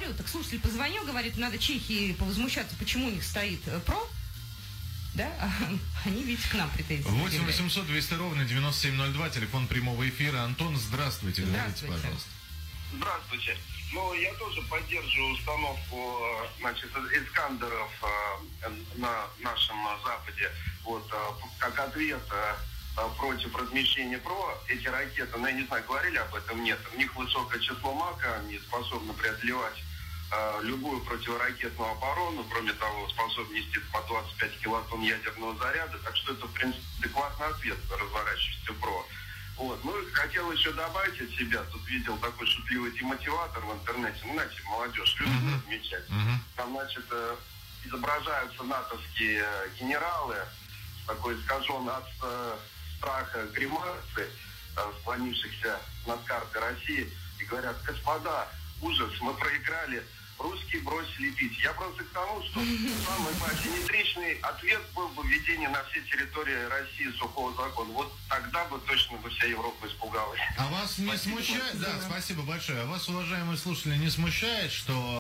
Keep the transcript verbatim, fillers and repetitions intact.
говорю, так слушатель позвонил, говорит, надо Чехии повозмущаться, почему у них стоит ПРО. Да, они, видите, к нам претензии. восемь восемьсот двести ровно девяносто семь ноль два, телефон прямого эфира. Антон, здравствуйте, здравствуйте. Говорите, пожалуйста. Здравствуйте. Ну, я тоже поддерживаю установку, значит, Искандеров э, на нашем Западе, вот, э, как ответ э, против размещения ПРО. Эти ракеты, ну, я не знаю, говорили об этом, нет, в них высокое число мака, они способны преодолевать э, любую противоракетную оборону, кроме того, способны нести по двадцать пять килотонн ядерного заряда, так что это, в принципе, адекватный ответ разворачивающийся ПРО. Вот. Ну, хотел еще добавить от себя, тут видел такой шутливый демотиватор в интернете, ну, знаете, молодежь любит uh-huh. отмечать. Uh-huh. Там, значит, э, изображаются натовские э, генералы, такой искаженный от э, страха гримасы, э, склонившихся над картой России, и говорят: господа, ужас, мы проиграли, русские бросили пить. Я просто к тому, что самый асимметричный ответ был бы введение на все территории России сухого закона. Вот тогда бы точно бы вся Европа испугалась. А вас не спасибо. смущает? Да, спасибо большое. А вас, уважаемые слушатели, не смущает, что